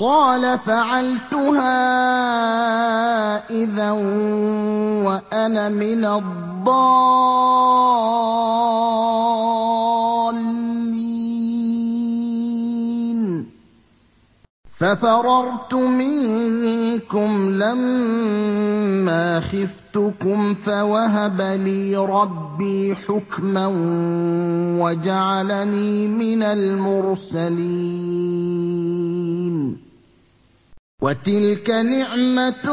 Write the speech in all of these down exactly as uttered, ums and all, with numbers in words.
قَالَ فَعَلْتُهَا إِذًا وَأَنَا مِنَ الضَّالِّينَ فَفَرَرْتُ مِنكُمْ لَمَّا خِفْتُكُمْ فَوَهَبَ لِي رَبِّي حُكْمًا وَجَعَلَنِي مِنَ الْمُرْسَلِينَ وَتِلْكَ نِعْمَةٌ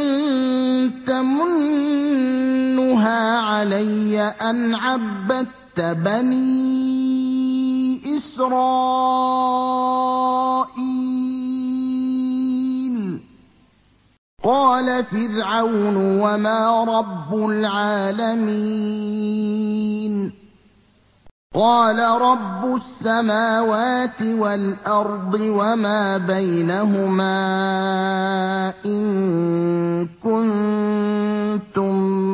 تَمُنُّهَا عَلَيَّ أَنْ عَبَّدتَّ بَنِي إِسْرَائِيلَ قَالَ فِرْعَوْنُ وَمَا رَبُّ الْعَالَمِينَ قَالَ رَبُّ السَّمَاوَاتِ وَالْأَرْضِ وَمَا بَيْنَهُمَا إِن كُنتُم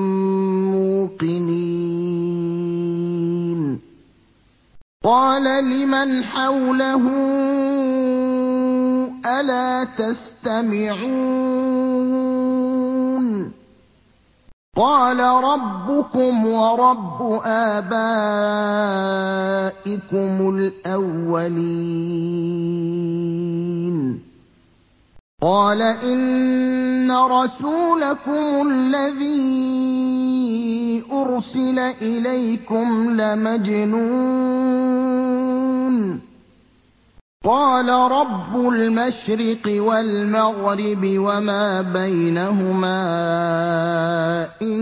مُّوقِنِينَ قَالَ لِمَنْ حَوْلَهُ أَلَا تَسْتَمِعُونَ قَالَ رَبُّكُمْ وَرَبُّ آبَائِكُمُ الْأَوَّلِينَ قَالَ إِنَّ رَسُولَكُمُ الَّذِي أُرْسِلَ إِلَيْكُمْ لَمَجْنُونٌ قَالَ رَبُّ الْمَشْرِقِ وَالْمَغْرِبِ وَمَا بَيْنَهُمَا إِن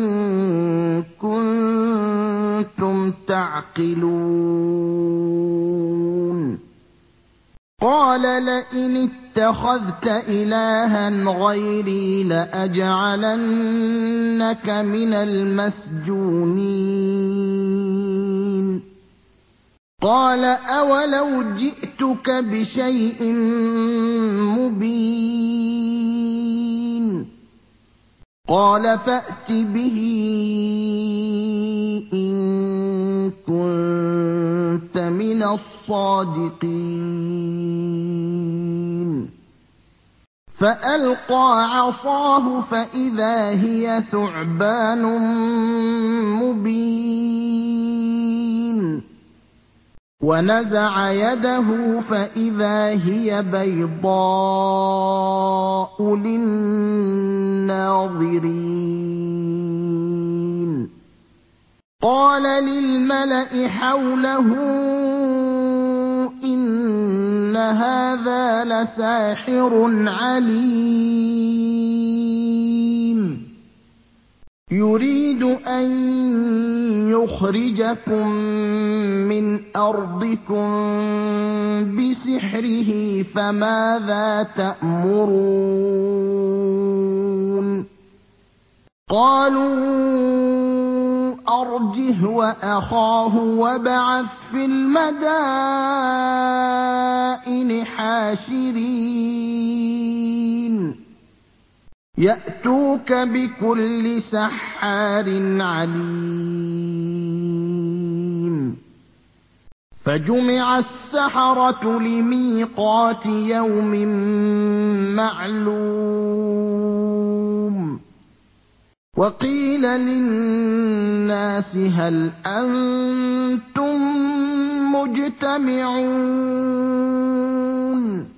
كُنتُمْ تَعْقِلُونَ قَالَ لَئِنِ اتَّخَذْتَ إِلَٰهًا غَيْرِي لَأَجْعَلَنَّكَ مِنَ الْمَسْجُونِينَ قَالَ أَوَلَوْ جِئْتُكَ بِشَيْءٍ مُّبِينٍ قَالَ فَأْتِ بِهِ إِن كُنتَ مِنَ الصَّادِقِينَ فَأَلْقَىٰ عَصَاهُ فَإِذَا هِيَ ثُعْبَانٌ مُّبِينٌ وَنَزَعَ يَدَهُ فَإِذَا هِيَ بَيْضَاءُ لِلنَّاظِرِينَ قَالَ لِلْمَلَإِ حَوْلَهُ إِنَّ هَٰذَا لَسَاحِرٌ عَلِيمٌ يُرِيدُ أَن يُخْرِجَكُم مِّنْ أَرْضِكُم بِسِحْرِهِ فَمَاذَا تَأْمُرُونَ قَالُوا أَرْجِهْ وَأَخَاهُ وَابْعَثْ فِي الْمَدَائِنِ حَاشِرِينَ يَأْتُوكَ بِكُلِّ سَحَّارٍ عَلِيمٍ فَجُمِعَ السَّحَرَةُ لِمِيقَاتِ يَوْمٍ مَّعْلُومٍ وَقِيلَ لِلنَّاسِ هَلْ أَنتُم مُّجْتَمِعُونَ